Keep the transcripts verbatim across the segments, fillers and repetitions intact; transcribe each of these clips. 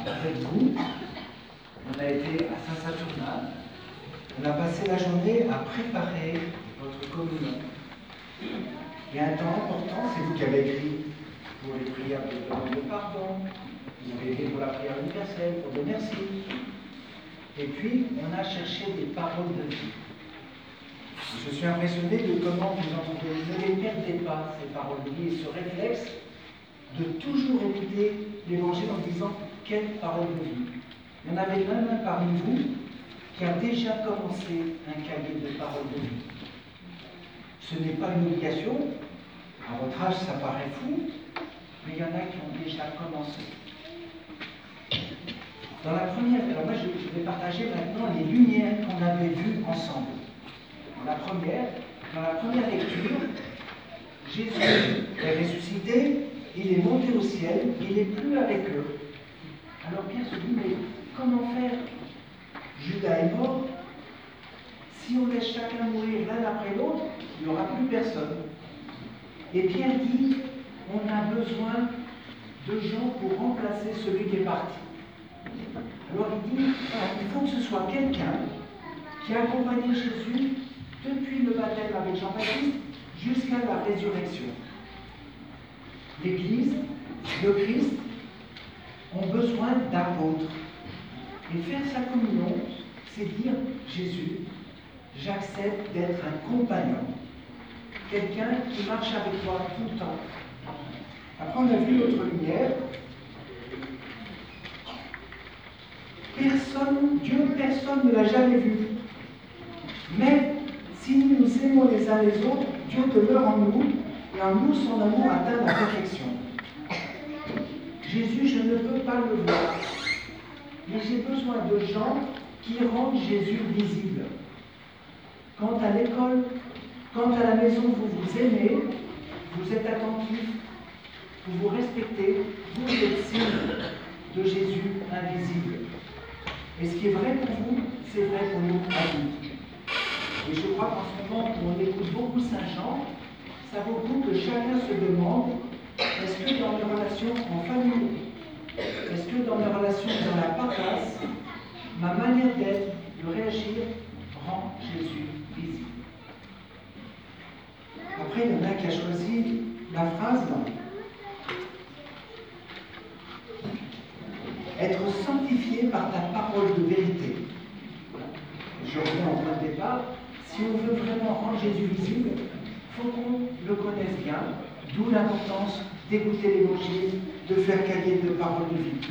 avec vous. On a été à Saint-Saturnin. On a passé la journée à préparer votre communion. Et un temps important, c'est vous qui avez écrit pour les prières de demande de pardon, vous avez aidé pour la prière universelle, pour des merci. Et puis, on a cherché des paroles de vie. Je suis impressionné de comment vous entendez, vous ne les perdez pas, ces paroles de vie, et ce réflexe de toujours écouter l'Évangile en disant quelle parole de vie. Il y en avait même un parmi vous qui a déjà commencé un cahier de paroles de vie. Ce n'est pas une obligation, à votre âge ça paraît fou, mais il y en a qui ont déjà commencé. Dans la première, alors moi je, je vais partager maintenant les lumières qu'on avait vues ensemble. Dans la première, dans la première lecture, Jésus est ressuscité, il est monté au ciel, il n'est plus avec eux. Alors Pierre se dit, mais comment faire? Judas est mort. Si on laisse chacun mourir l'un après l'autre, il n'y aura plus personne. Et Pierre dit, on a besoin de gens pour remplacer celui qui est parti. Alors il dit, il faut que ce soit quelqu'un qui a accompagné Jésus depuis le baptême avec Jean-Baptiste jusqu'à la résurrection. L'Église, le Christ, ont besoin d'apôtres. Et faire sa communion, c'est dire, Jésus, j'accepte d'être un compagnon, quelqu'un qui marche avec toi tout le temps. Après, on a vu l'autre lumière. Personne, Dieu, personne ne l'a jamais vu. Mais si nous nous aimons les uns les autres, Dieu demeure en nous, et en nous, son amour atteint la perfection. Jésus, je ne peux pas le voir, mais j'ai besoin de gens qui rendent Jésus visible. Quand à l'école, quand à la maison vous vous aimez, vous êtes attentifs, vous vous respectez, vous êtes signe de Jésus invisible. Et ce qui est vrai pour vous, c'est vrai pour nous adultes. Et je crois qu'en ce moment où on écoute beaucoup Saint Jean, ça vaut le coup que chacun se demande, est-ce que dans mes relations en famille, est-ce que dans mes relations dans la paroisse, ma manière d'être, de réagir, rend Jésus visible? Après, il y en a qui a choisi la phrase « Être sanctifié par ta parole de vérité ». Je reviens au point de départ. Si on veut vraiment rendre Jésus visible, il faut qu'on le connaisse bien, d'où l'importance d'écouter l'Évangile, de faire cahier de paroles de vie.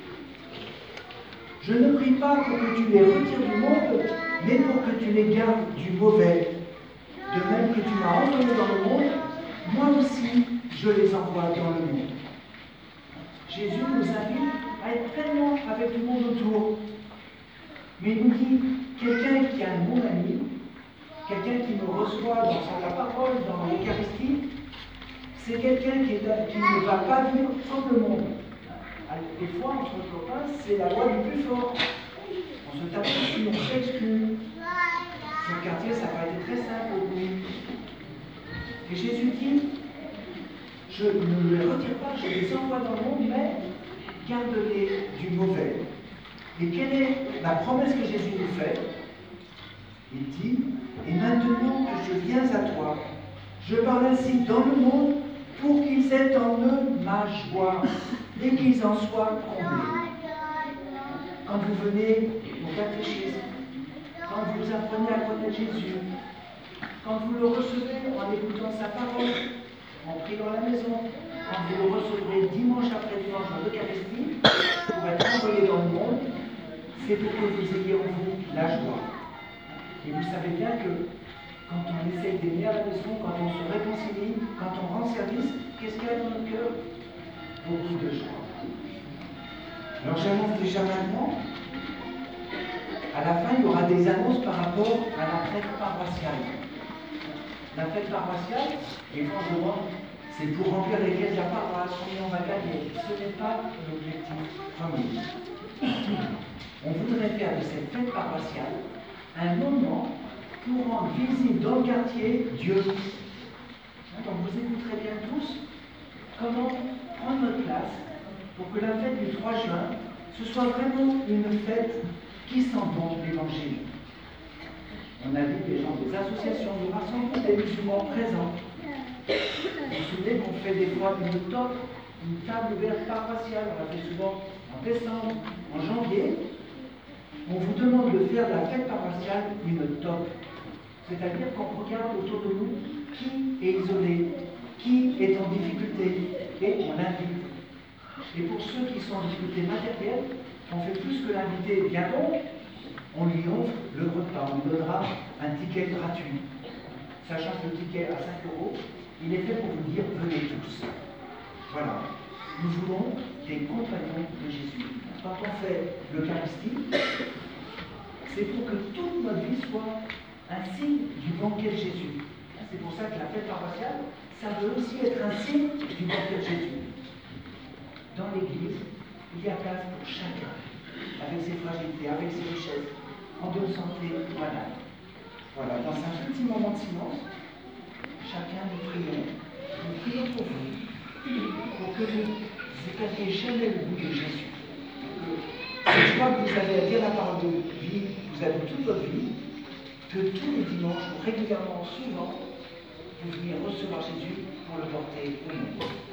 Je ne prie pas pour que tu les retires du monde, mais pour que tu les gardes du mauvais. De même que tu m'as envoyé dans le monde, moi aussi, je les envoie dans le monde. Jésus nous invite à être pleinement avec le monde autour. Mais il nous dit, quelqu'un qui a mon ami, quelqu'un qui me reçoit dans sa parole, dans l'Eucharistie, c'est quelqu'un qui, qui ne va pas vivre comme le monde. Des fois, entre copains, c'est la loi du plus fort. On se tape dessus, on s'exclut. Sur le quartier, ça n'a pas été très simple au bout. Et Jésus dit, je ne les retire pas, je les envoie dans le monde, mais garde-les du mauvais. Et quelle est la promesse que Jésus nous fait? Il dit, et maintenant que je viens à toi, je parle ainsi dans le monde pour qu'ils aient en eux ma joie et qu'ils en soient comblés. Quand vous venez au catéchisme, quand vous apprenez à connaître Jésus, quand vous le recevez en écoutant sa parole, en priant à la maison, quand vous le recevrez dimanche après dimanche en Eucharistie, pour être envoyé dans le monde, c'est pour que vous ayez en vous la joie. Et vous savez bien que quand on essaye d'aimer à la maison, quand on se réconcilie, quand on rend service, qu'est-ce qu'il y a dans notre cœur? Beaucoup de joie. Alors j'annonce déjà maintenant, à la fin, il y aura des annonces par rapport à la fête paroissiale. La fête paroissiale, éventuellement, c'est pour remplir les caisses de la paroisse, combien on va gagner. Ce n'est pas l'objectif premier. On voudrait faire de cette fête paroissiale un moment pour rendre visible dans le quartier Dieu. Donc vous écouterez bien tous comment prendre notre place pour que la fête du trois juin ce soit vraiment une fête qui sent bon l'Évangile. On invite les gens des associations, nous rassemblons des musulmans présents. Vous vous souvenez qu'on fait des fois une top, une table ouverte paroissiale, on la fait souvent en décembre, en janvier. On vous demande de faire de la fête paroissiale une top. C'est-à-dire qu'on regarde autour de nous qui est isolé, qui est en difficulté, et on l'invite. Et pour ceux qui sont en difficulté matérielle, on fait plus que l'inviter. Viens donc, on lui offre le repas, on lui donnera un ticket gratuit. Sachant que le ticket à cinq euros, il est fait pour vous dire venez tous. Voilà. Nous voulons des compagnons de Jésus. Quand on fait l'Eucharistie, c'est pour que toute notre vie soit un signe du banquet de Jésus. C'est pour ça que la fête paroissiale, ça veut aussi être un signe du banquet de Jésus. Dans l'Église, il y a place pour chacun, avec ses fragilités, avec ses richesses, en bonne santé ou malade. Voilà, dans un petit moment de silence, chacun nous prions, nous prions pour vous, pour que vous n'ayez jamais le goût de Jésus. Que cette joie que vous avez à dire la parole de vie, vous avez toute votre vie, que tous les dimanches, ou régulièrement, souvent, vous venez recevoir Jésus pour le porter au monde.